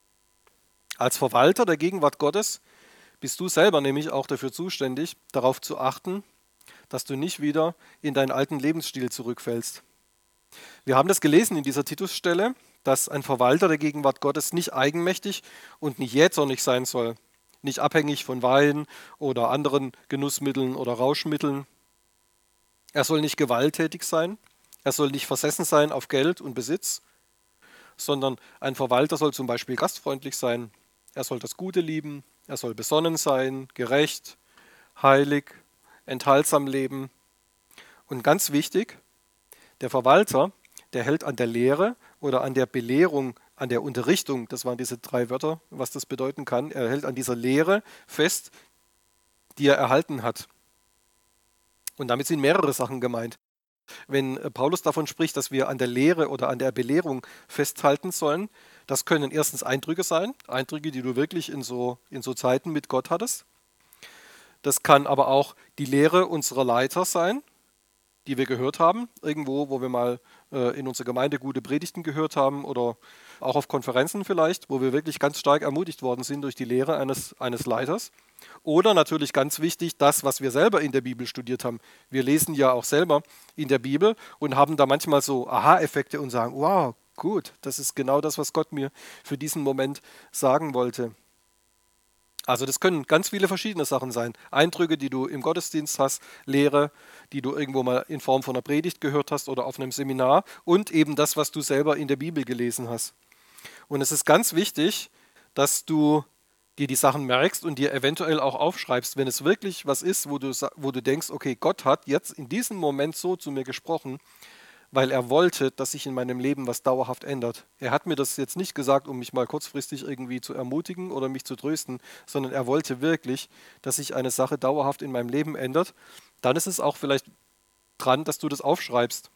[SPEAKER 1] Als Verwalter der Gegenwart Gottes bist du selber nämlich auch dafür zuständig, darauf zu achten, dass du nicht wieder in deinen alten Lebensstil zurückfällst. Wir haben das gelesen in dieser Titusstelle, dass ein Verwalter der Gegenwart Gottes nicht eigenmächtig und nicht jähzornig sein soll, nicht abhängig von Wein oder anderen Genussmitteln oder Rauschmitteln. Er soll nicht gewalttätig sein, er soll nicht versessen sein auf Geld und Besitz, sondern ein Verwalter soll zum Beispiel gastfreundlich sein, er soll das Gute lieben, er soll besonnen sein, gerecht, heilig, enthaltsam leben. Und ganz wichtig, der Verwalter, der hält an der Lehre oder an der Belehrung, an der Unterrichtung, das waren diese drei Wörter, was das bedeuten kann, er hält an dieser Lehre fest, die er erhalten hat. Und damit sind mehrere Sachen gemeint. Wenn Paulus davon spricht, dass wir an der Lehre oder an der Belehrung festhalten sollen, das können erstens Eindrücke sein, Eindrücke, die du wirklich in so, in so Zeiten mit Gott hattest. Das kann aber auch die Lehre unserer Leiter sein, die wir gehört haben, irgendwo, wo wir mal äh, in unserer Gemeinde gute Predigten gehört haben oder auch auf Konferenzen vielleicht, wo wir wirklich ganz stark ermutigt worden sind durch die Lehre eines, eines Leiters. Oder natürlich ganz wichtig, das, was wir selber in der Bibel studiert haben. Wir lesen ja auch selber in der Bibel und haben da manchmal so Aha-Effekte und sagen, wow, gut, das ist genau das, was Gott mir für diesen Moment sagen wollte. Also das können ganz viele verschiedene Sachen sein. Eindrücke, die du im Gottesdienst hast, Lehre, die du irgendwo mal in Form von einer Predigt gehört hast oder auf einem Seminar und eben das, was du selber in der Bibel gelesen hast. Und es ist ganz wichtig, dass du dir die Sachen merkst und dir eventuell auch aufschreibst, wenn es wirklich was ist, wo du, wo du denkst, okay, Gott hat jetzt in diesem Moment so zu mir gesprochen, weil er wollte, dass sich in meinem Leben was dauerhaft ändert. Er hat mir das jetzt nicht gesagt, um mich mal kurzfristig irgendwie zu ermutigen oder mich zu trösten, sondern er wollte wirklich, dass sich eine Sache dauerhaft in meinem Leben ändert. Dann ist es auch vielleicht dran, dass du das aufschreibst.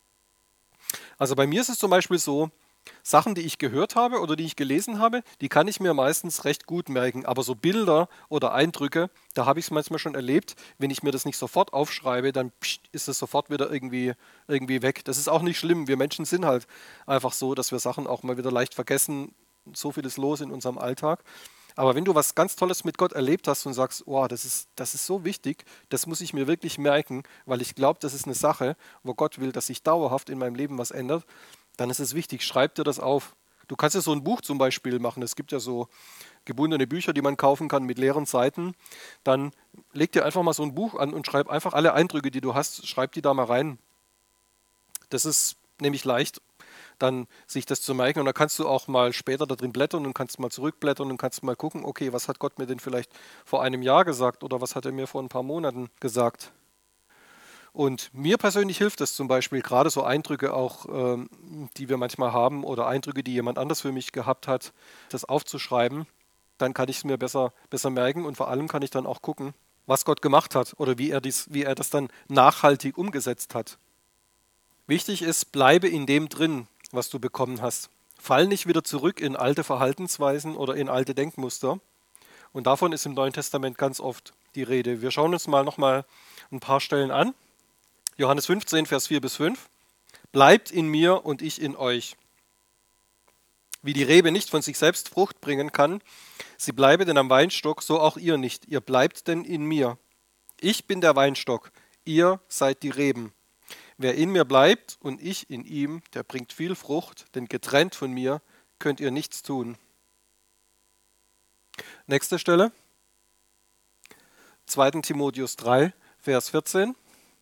[SPEAKER 1] Also bei mir ist es zum Beispiel so, Sachen, die ich gehört habe oder die ich gelesen habe, die kann ich mir meistens recht gut merken. Aber so Bilder oder Eindrücke, da habe ich es manchmal schon erlebt. Wenn ich mir das nicht sofort aufschreibe, dann pst, ist es sofort wieder irgendwie, irgendwie weg. Das ist auch nicht schlimm. Wir Menschen sind halt einfach so, dass wir Sachen auch mal wieder leicht vergessen. So viel ist los in unserem Alltag. Aber wenn du was ganz Tolles mit Gott erlebt hast und sagst, oh, das ist, das ist so wichtig, das muss ich mir wirklich merken, weil ich glaube, das ist eine Sache, wo Gott will, dass sich dauerhaft in meinem Leben was ändert, dann ist es wichtig, schreib dir das auf. Du kannst ja so ein Buch zum Beispiel machen. Es gibt ja so gebundene Bücher, die man kaufen kann mit leeren Seiten. Dann leg dir einfach mal so ein Buch an und schreib einfach alle Eindrücke, die du hast, schreib die da mal rein. Das ist nämlich leicht, dann sich das zu merken. Und dann kannst du auch mal später da drin blättern und kannst mal zurückblättern und kannst mal gucken, okay, was hat Gott mir denn vielleicht vor einem Jahr gesagt oder was hat er mir vor ein paar Monaten gesagt. Und mir persönlich hilft es zum Beispiel, gerade so Eindrücke auch, ähm, die wir manchmal haben oder Eindrücke, die jemand anders für mich gehabt hat, das aufzuschreiben. Dann kann ich es mir besser, besser merken und vor allem kann ich dann auch gucken, was Gott gemacht hat oder wie er, dies, wie er das dann nachhaltig umgesetzt hat. Wichtig ist, bleibe in dem drin, was du bekommen hast. Fall nicht wieder zurück in alte Verhaltensweisen oder in alte Denkmuster. Und davon ist im Neuen Testament ganz oft die Rede. Wir schauen uns mal nochmal ein paar Stellen an. Johannes fünfzehn, Vers vier bis fünf. Bleibt in mir und ich in euch. Wie die Rebe nicht von sich selbst Frucht bringen kann, sie bleibe denn am Weinstock, so auch ihr nicht. Ihr bleibt denn in mir. Ich bin der Weinstock, ihr seid die Reben. Wer in mir bleibt und ich in ihm, der bringt viel Frucht, denn getrennt von mir könnt ihr nichts tun. Nächste Stelle, zweiter Timotheus drei, Vers vierzehn.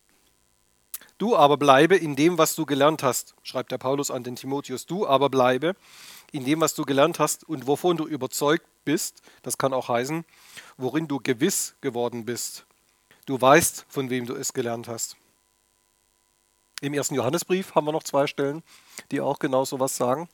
[SPEAKER 1] Du aber bleibe in dem, was du gelernt hast, schreibt der Paulus an den Timotheus. Du aber bleibe in dem, was du gelernt hast und wovon du überzeugt bist. Das kann auch heißen, worin du gewiss geworden bist. Du weißt, von wem du es gelernt hast. Im ersten Johannesbrief haben wir noch zwei Stellen, die auch genau so was sagen.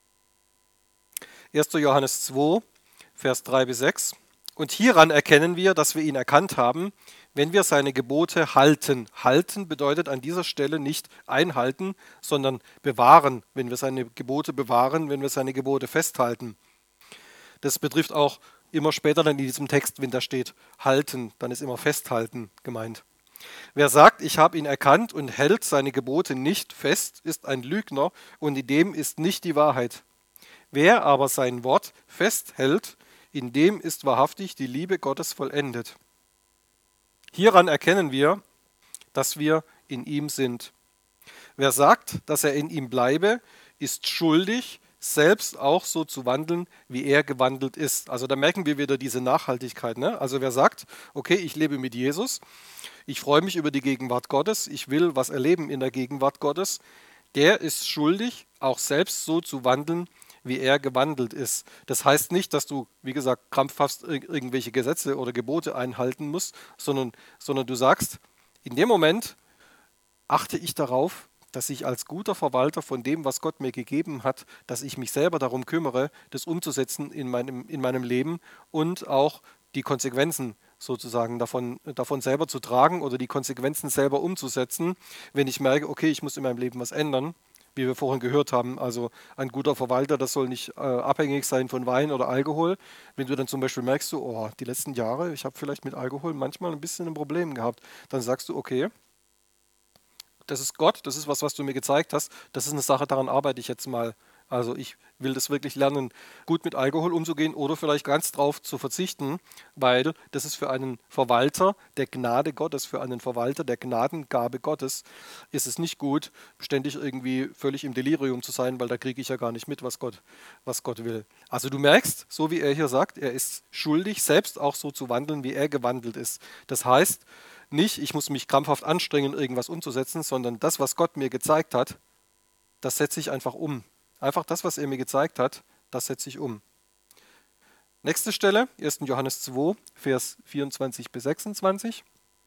[SPEAKER 1] erster Johannes zwei, Vers drei bis sechs. Und hieran erkennen wir, dass wir ihn erkannt haben, wenn wir seine Gebote halten. Halten bedeutet an dieser Stelle nicht einhalten, sondern bewahren, wenn wir seine Gebote bewahren, wenn wir seine Gebote festhalten. Das betrifft auch immer später dann in diesem Text, wenn da steht halten, dann ist immer festhalten gemeint. Wer sagt, ich habe ihn erkannt und hält seine Gebote nicht fest, ist ein Lügner und in dem ist nicht die Wahrheit. Wer aber sein Wort festhält, in dem ist wahrhaftig die Liebe Gottes vollendet. Hieran erkennen wir, dass wir in ihm sind. Wer sagt, dass er in ihm bleibe, ist schuldig, selbst auch so zu wandeln, wie er gewandelt ist. Also da merken wir wieder diese Nachhaltigkeit. Ne? Also wer sagt, okay, ich lebe mit Jesus, ich freue mich über die Gegenwart Gottes, ich will was erleben in der Gegenwart Gottes, der ist schuldig, auch selbst so zu wandeln, wie er gewandelt ist. Das heißt nicht, dass du, wie gesagt, krampfhaft irgendwelche Gesetze oder Gebote einhalten musst, sondern, sondern du sagst, in dem Moment achte ich darauf, dass ich als guter Verwalter von dem, was Gott mir gegeben hat, dass ich mich selber darum kümmere, das umzusetzen in meinem, in meinem Leben und auch die Konsequenzen sozusagen davon, davon selber zu tragen oder die Konsequenzen selber umzusetzen, wenn ich merke, okay, ich muss in meinem Leben was ändern. Wie wir vorhin gehört haben, also ein guter Verwalter, das soll nicht äh, abhängig sein von Wein oder Alkohol. Wenn du dann zum Beispiel merkst, so, oh, die letzten Jahre, ich habe vielleicht mit Alkohol manchmal ein bisschen ein Problem gehabt, dann sagst du, okay, das ist Gott, das ist was, was du mir gezeigt hast, das ist eine Sache, daran arbeite ich jetzt mal. Also ich will das wirklich lernen, gut mit Alkohol umzugehen oder vielleicht ganz drauf zu verzichten, weil das ist für einen Verwalter der Gnade Gottes, für einen Verwalter der Gnadengabe Gottes, ist es nicht gut, ständig irgendwie völlig im Delirium zu sein, weil da kriege ich ja gar nicht mit, was Gott, was Gott will. Also du merkst, so wie er hier sagt, er ist schuldig, selbst auch so zu wandeln, wie er gewandelt ist. Das heißt nicht, ich muss mich krampfhaft anstrengen, irgendwas umzusetzen, sondern das, was Gott mir gezeigt hat, das setze ich einfach um. Einfach das, was er mir gezeigt hat, das setze ich um. Nächste Stelle, erster Johannes zwei, Vers vierundzwanzig bis sechsundzwanzig.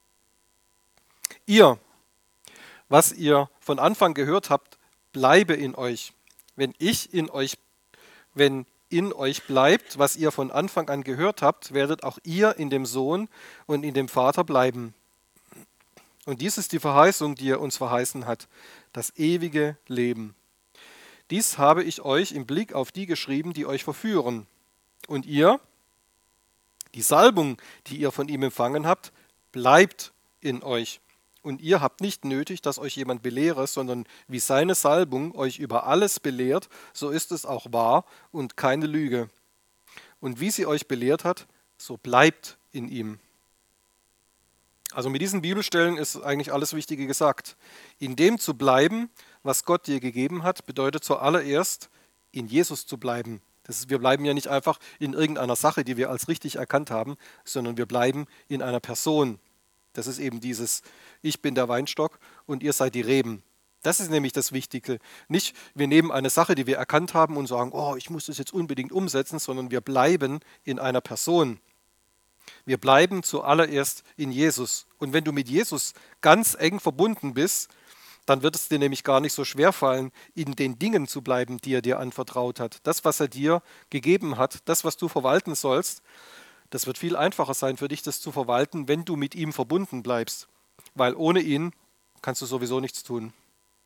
[SPEAKER 1] Ihr, was ihr von Anfang gehört habt, bleibe in euch. Wenn ich in euch, wenn in euch bleibt, was ihr von Anfang an gehört habt, werdet auch ihr in dem Sohn und in dem Vater bleiben. Und dies ist die Verheißung, die er uns verheißen hat, das ewige Leben. Dies habe ich euch im Blick auf die geschrieben, die euch verführen. Und ihr, die Salbung, die ihr von ihm empfangen habt, bleibt in euch. Und ihr habt nicht nötig, dass euch jemand belehre, sondern wie seine Salbung euch über alles belehrt, so ist es auch wahr und keine Lüge. Und wie sie euch belehrt hat, so bleibt in ihm. Also mit diesen Bibelstellen ist eigentlich alles Wichtige gesagt. In dem zu bleiben, was Gott dir gegeben hat, bedeutet zuallererst, in Jesus zu bleiben. Das ist, wir bleiben ja nicht einfach in irgendeiner Sache, die wir als richtig erkannt haben, sondern wir bleiben in einer Person. Das ist eben dieses, ich bin der Weinstock und ihr seid die Reben. Das ist nämlich das Wichtige. Nicht, wir nehmen eine Sache, die wir erkannt haben und sagen, oh, ich muss das jetzt unbedingt umsetzen, sondern wir bleiben in einer Person. Wir bleiben zuallererst in Jesus. Und wenn du mit Jesus ganz eng verbunden bist, dann wird es dir nämlich gar nicht so schwer fallen, in den Dingen zu bleiben, die er dir anvertraut hat. Das, was er dir gegeben hat, das, was du verwalten sollst, das wird viel einfacher sein für dich, das zu verwalten, wenn du mit ihm verbunden bleibst. Weil ohne ihn kannst du sowieso nichts tun.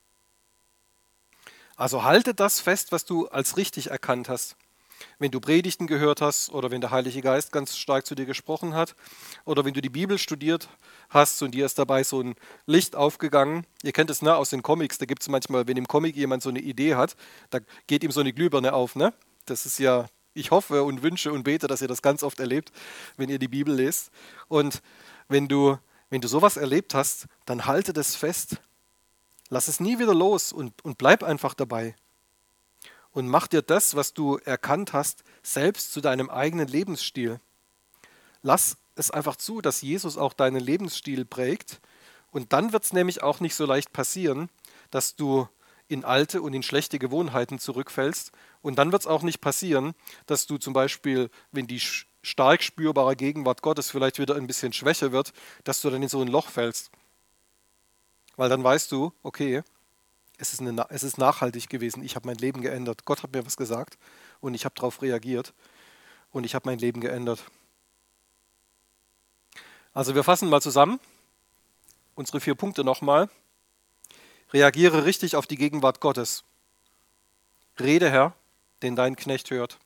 [SPEAKER 1] Also halte das fest, was du als richtig erkannt hast. Wenn du Predigten gehört hast oder wenn der Heilige Geist ganz stark zu dir gesprochen hat oder wenn du die Bibel studiert hast und dir ist dabei so ein Licht aufgegangen. Ihr kennt es ne, aus den Comics, da gibt es manchmal, wenn im Comic jemand so eine Idee hat, da geht ihm so eine Glühbirne auf. Ne? Das ist ja, ich hoffe und wünsche und bete, dass ihr das ganz oft erlebt, wenn ihr die Bibel lest. Und wenn du, wenn du sowas erlebt hast, dann halte das fest. Lass es nie wieder los und, und bleib einfach dabei. Und mach dir das, was du erkannt hast, selbst zu deinem eigenen Lebensstil. Lass es einfach zu, dass Jesus auch deinen Lebensstil prägt. Und dann wird es nämlich auch nicht so leicht passieren, dass du in alte und in schlechte Gewohnheiten zurückfällst. Und dann wird es auch nicht passieren, dass du zum Beispiel, wenn die sch- stark spürbare Gegenwart Gottes vielleicht wieder ein bisschen schwächer wird, dass du dann in so ein Loch fällst. Weil dann weißt du, okay, es ist, eine, Na- es ist nachhaltig gewesen. Ich habe mein Leben geändert. Gott hat mir was gesagt und ich habe darauf reagiert und ich habe mein Leben geändert. Also wir fassen mal zusammen unsere vier Punkte nochmal. Reagiere richtig auf die Gegenwart Gottes. Rede, Herr, den dein Knecht hört,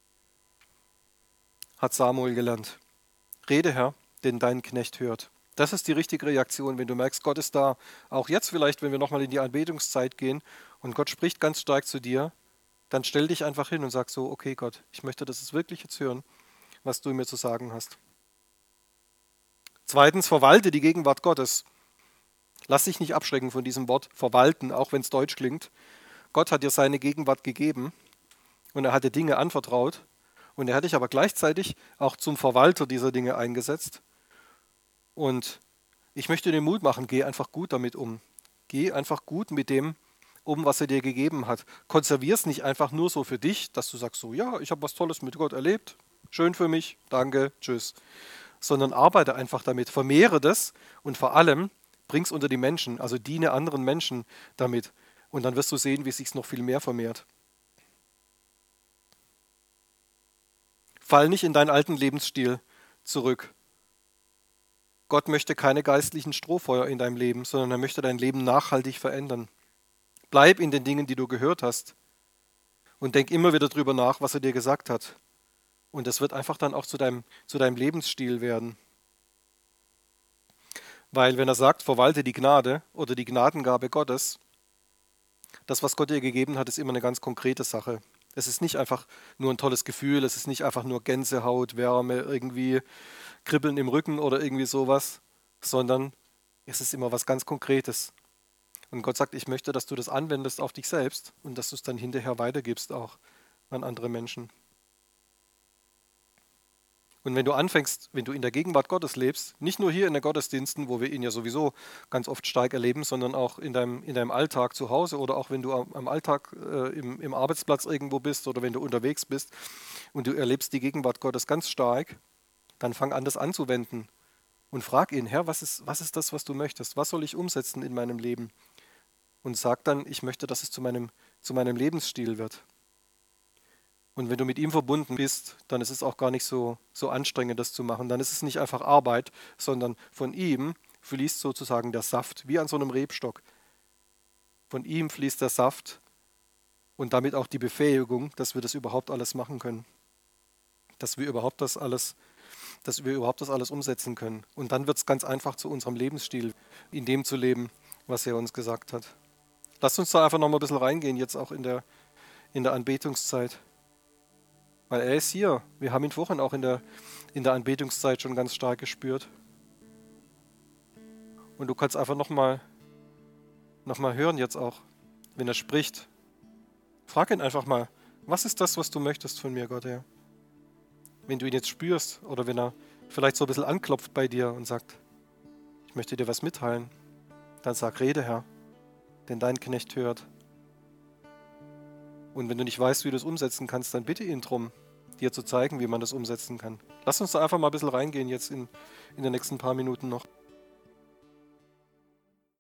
[SPEAKER 1] hat Samuel gelernt. Rede, Herr, den dein Knecht hört. Das ist die richtige Reaktion, wenn du merkst, Gott ist da. Auch jetzt vielleicht, wenn wir nochmal in die Anbetungszeit gehen und Gott spricht ganz stark zu dir, dann stell dich einfach hin und sag so, okay Gott, ich möchte das jetzt wirklich jetzt hören, was du mir zu sagen hast. Zweitens, verwalte die Gegenwart Gottes. Lass dich nicht abschrecken von diesem Wort verwalten, auch wenn es deutsch klingt. Gott hat dir seine Gegenwart gegeben und er hat dir Dinge anvertraut und er hat dich aber gleichzeitig auch zum Verwalter dieser Dinge eingesetzt. Und ich möchte dir Mut machen, geh einfach gut damit um. Geh einfach gut mit dem um, was er dir gegeben hat. Konservier es nicht einfach nur so für dich, dass du sagst so, ja, ich habe was Tolles mit Gott erlebt, schön für mich, danke, tschüss. Sondern arbeite einfach damit, vermehre das und vor allem bring es unter die Menschen, also diene anderen Menschen damit. Und dann wirst du sehen, wie es sich noch viel mehr vermehrt. Fall nicht in deinen alten Lebensstil zurück. Gott möchte keine geistlichen Strohfeuer in deinem Leben, sondern er möchte dein Leben nachhaltig verändern. Bleib in den Dingen, die du gehört hast und denk immer wieder drüber nach, was er dir gesagt hat. Und das wird einfach dann auch zu deinem, zu deinem Lebensstil werden. Weil wenn er sagt, verwalte die Gnade oder die Gnadengabe Gottes, das, was Gott dir gegeben hat, ist immer eine ganz konkrete Sache. Es ist nicht einfach nur ein tolles Gefühl, es ist nicht einfach nur Gänsehaut, Wärme, irgendwie Kribbeln im Rücken oder irgendwie sowas, sondern es ist immer was ganz Konkretes. Und Gott sagt, ich möchte, dass du das anwendest auf dich selbst und dass du es dann hinterher weitergibst auch an andere Menschen. Und wenn du anfängst, wenn du in der Gegenwart Gottes lebst, nicht nur hier in den Gottesdiensten, wo wir ihn ja sowieso ganz oft stark erleben, sondern auch in deinem, in deinem Alltag zu Hause oder auch wenn du am, am Alltag äh, im, im Arbeitsplatz irgendwo bist oder wenn du unterwegs bist und du erlebst die Gegenwart Gottes ganz stark, dann fang an, das anzuwenden und frag ihn, Herr, was ist, was ist das, was du möchtest? Was soll ich umsetzen in meinem Leben? Und sag dann, ich möchte, dass es zu meinem, zu meinem Lebensstil wird. Und wenn du mit ihm verbunden bist, dann ist es auch gar nicht so, so anstrengend, das zu machen. Dann ist es nicht einfach Arbeit, sondern von ihm fließt sozusagen der Saft, wie an so einem Rebstock. Von ihm fließt der Saft und damit auch die Befähigung, dass wir das überhaupt alles machen können. Dass wir überhaupt das alles, dass wir überhaupt das alles umsetzen können. Und dann wird es ganz einfach zu unserem Lebensstil, in dem zu leben, was er uns gesagt hat. Lasst uns da einfach noch mal ein bisschen reingehen, jetzt auch in der, in der Anbetungszeit. Weil er ist hier. Wir haben ihn vorhin auch in der, in der Anbetungszeit schon ganz stark gespürt. Und du kannst einfach nochmal noch mal hören jetzt auch, wenn er spricht. Frag ihn einfach mal, was ist das, was du möchtest von mir, Gott, Herr? Wenn du ihn jetzt spürst oder wenn er vielleicht so ein bisschen anklopft bei dir und sagt, ich möchte dir was mitteilen, dann sag, rede, Herr, denn dein Knecht hört. Und wenn du nicht weißt, wie du es umsetzen kannst, dann bitte ihn drum, dir zu zeigen, wie man das umsetzen kann. Lass uns da einfach mal ein bisschen reingehen jetzt in, in den nächsten paar Minuten noch.